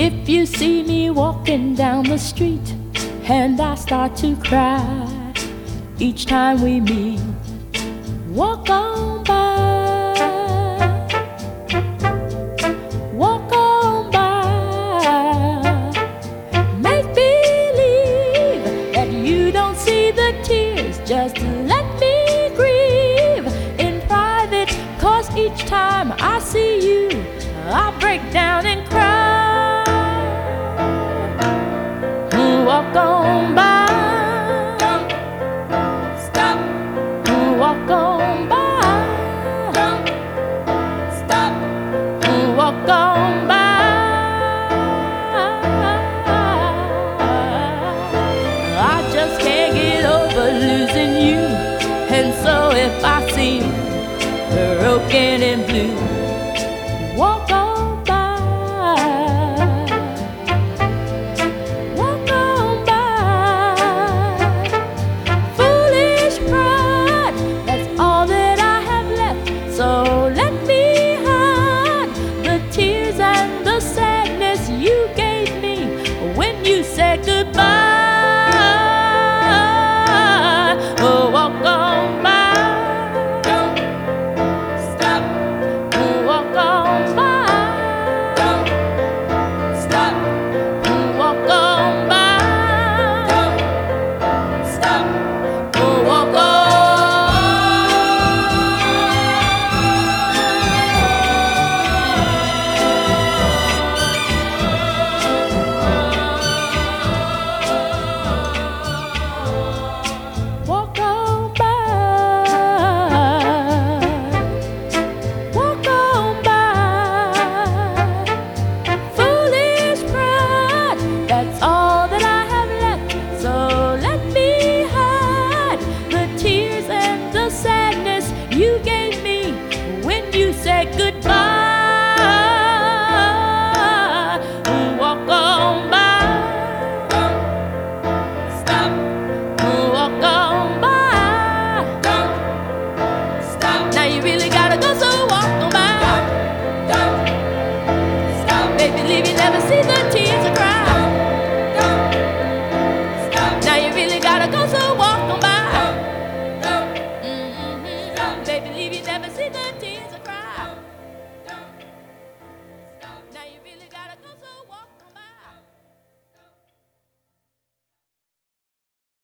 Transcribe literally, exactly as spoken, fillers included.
If you see me walking down the street and I start to cry each time we meet, walk on by, walk on by. Make believe that you don't see the tears, just let me grieve in private, 'cause each time I see you I break down and cry. Walk on by, Don't stop, walk on by, don't stop, walk on by. I just can't get over losing you, and so if I seem broken and blue,